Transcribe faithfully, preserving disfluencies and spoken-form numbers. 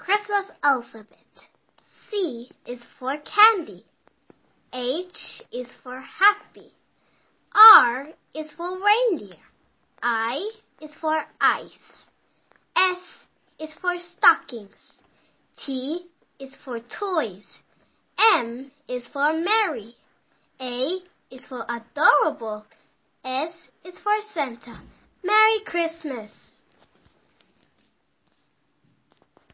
Christmas alphabet. C is for candy. H is for happy. R is for reindeer. I is for ice. S is for stockings. T is for toys. M is for merry. A is for adorable. S is for Santa. Merry Christmas!